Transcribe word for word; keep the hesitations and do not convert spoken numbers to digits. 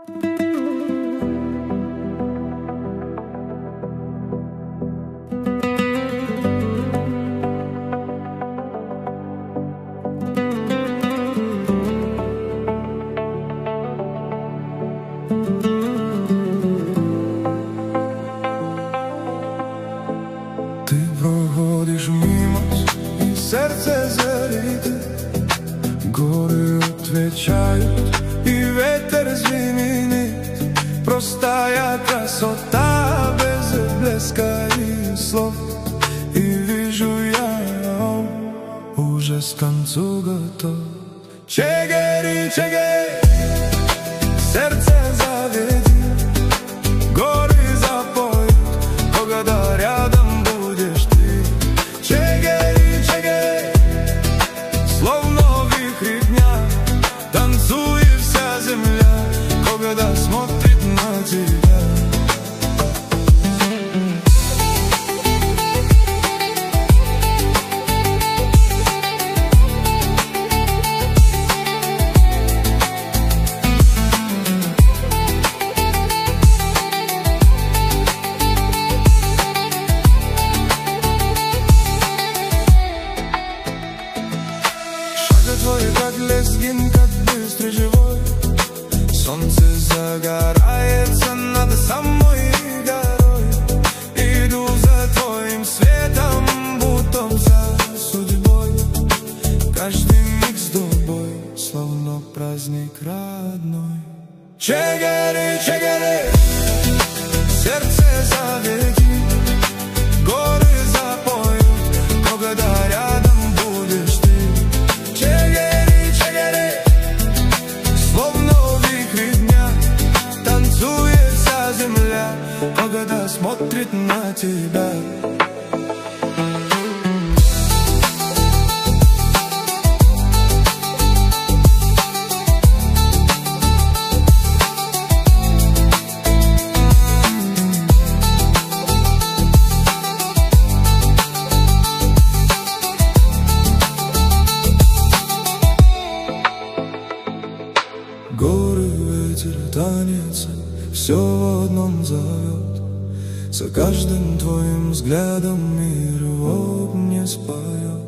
Ти проходиш мимо, и сердце залито. Горы отвечают, и ветер звенит. Простая красота без блеска и слов. И вижу я, уже с концу готов. Чегери, чегери, сердце заведи. Горы запоют, когда рядом будешь ты. Чегери, чегери, словно вихри дня. Танцует вся земля, когда смотрит на тебя. Твой, как лезгин, как быстрый живой. Солнце загорается над самой горой. Иду за твоим светом, будто за судьбой. Каждый миг с тобой, словно праздник родной. Чегери, чегери, сердце заведи. Горы запоют, когда рядом будешь ты. Чегери, чегери, словно вихри дня. Танцует вся земля, когда смотрит на тебя. Горы, ветер, танец, все в одном зовет. За каждым твоим взглядом мир его мне споет.